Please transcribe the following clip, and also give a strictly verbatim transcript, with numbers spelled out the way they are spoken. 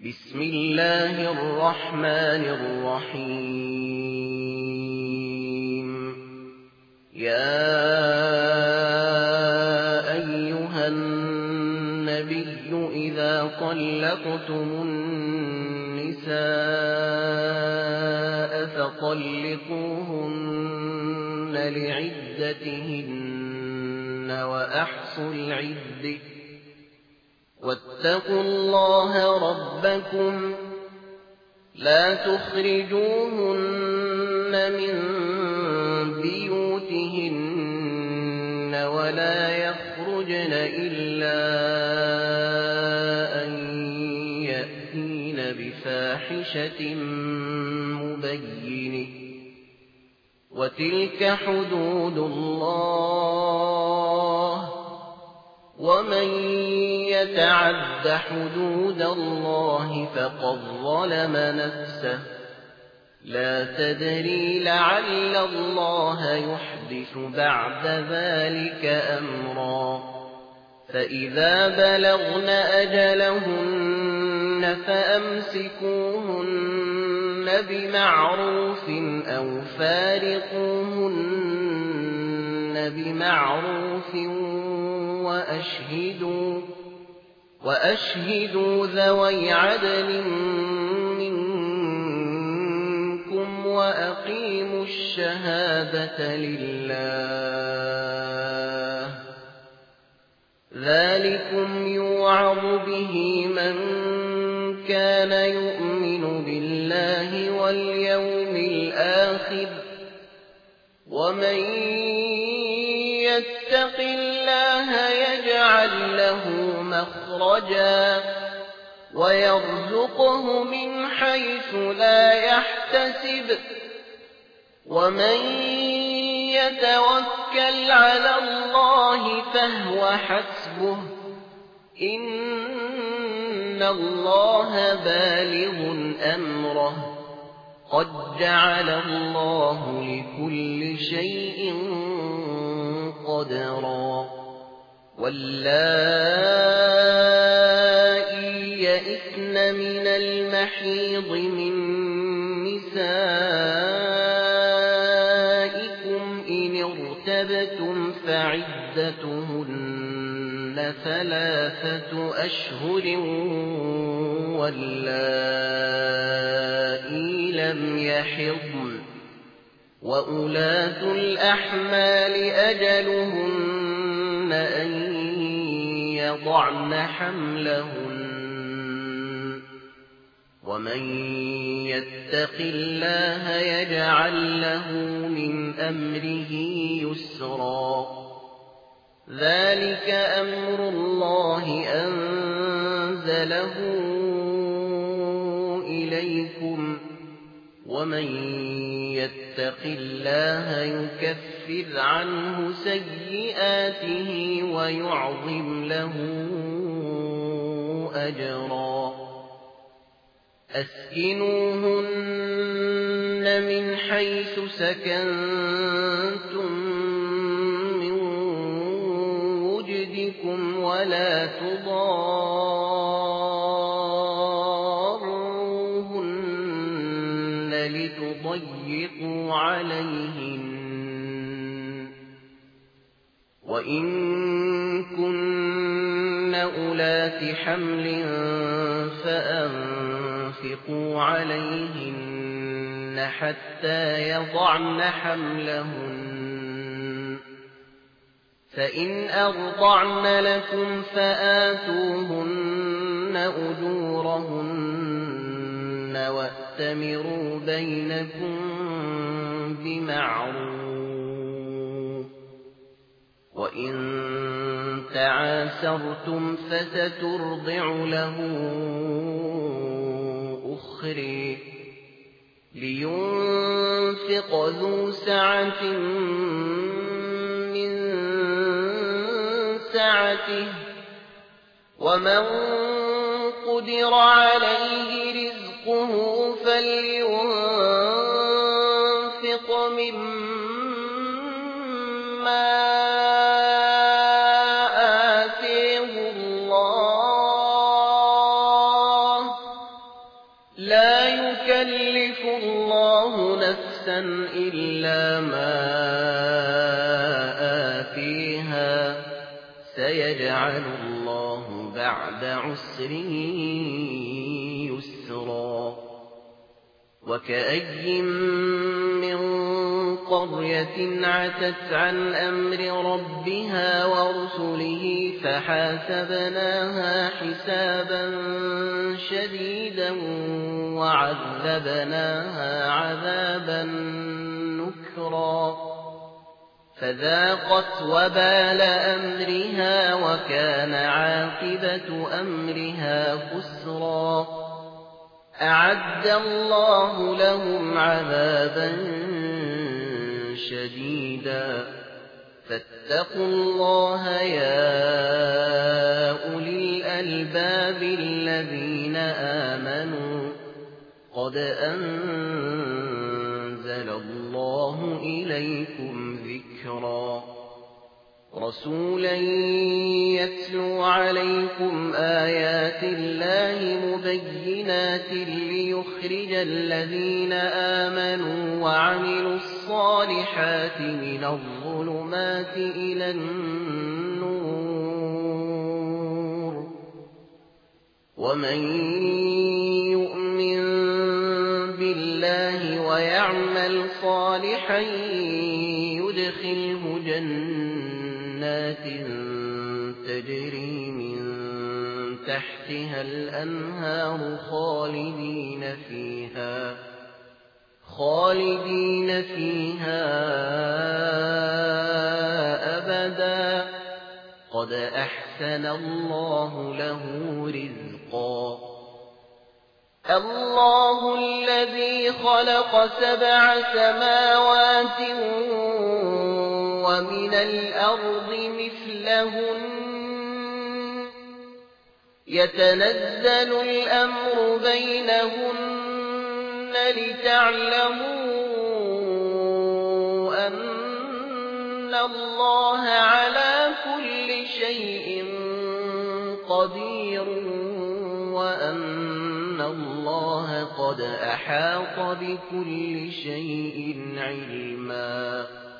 بسم الله الرحمن الرحيم يا أيها النبي إذا طلقتم النساء فطلقوهن لعدتهن وأحصوا العدة واتقوا الله ربكم لا تخرجوهن من بيوتهن ولا يخرجن إلا أن يأتين بفاحشة مبينة وتلك حدود الله ومن يتعد حدود الله فقد ظلم نفسه لا تدري لعل الله يحدث بعد ذلك أمرا فإذا بلغن أجلهن فأمسكوهن بمعروف أو فارقوهن بمعروف وأشهدوا وأشهدوا ذوي عدل منكم وأقيموا الشهادة لله ذلكم يوعظ به من كان يؤمن بالله واليوم الآخر ومن يتق الله يجعل له مخرجا ويرزقه من حيث لا يحتسب ومن يتوكل على الله فهو حسبه إن الله بالغ أمره قد جعل الله لكل شيء قدرا واللائي يئسن من المحيض من نسائكم إن ارتبتم فعدتهن ثلاثة أشهر واللائي لم يحضن وأولاة الأحمال أجلهن أن يضعن حملهن ومن يتق الله يجعل له من أمره يسرا ذلك أمر الله أنزله إليكم ومن يتق الله يكفر عنه سيئاته ويعظم له أجرا أسكنوهن من حيث سكنتم من وجدكم ولا تضاروهن لتضيقوا عليهن وإن كن أولات حمل فأنفقوا عليهن حتى يضعن حملهن فإن أرضعن لكم فآتوهن أجورهن وأتمروا بينكم بمعروف وإن تعاسرتم فسترضع له أخرى لينفق ذو سعة من سعته ومن قدر عليه رزقه فلينفق مما آتاه الله يكلف الله نفسا إلا ما آتيها سيجعل الله بعد عسر يسرا وكأي من قرية عتت عن أمر ربها ورسله فحاسبناها حسابا شديدا وعذبناها عذابا نكرا فذاقت وبال أمرها وكان عاقبة أمرها خسرا أعد الله لهم عذابا شديدا فاتقوا الله يا أولي الألباب الذين آمنوا قد أنزل الله إليكم ذكرا رسولا يتلو عليكم آيات الله مبينات ليخرج الذين آمنوا وعملوا الصالحات من الظلمات إلى النور ومن يؤمن بالله ويعمل صالحا يدخله جنات تجري من تحتها الأنهار خالدين فيها خالدين فيها أبدا قد أحسن الله له رزقا الله الذي خلق سبع سماوات ومن الأرض مثلهن يتنزل الأمر بينهن لتعلموا أن الله على كل شيء قدير وأن الله قد أحاط بكل شيء علما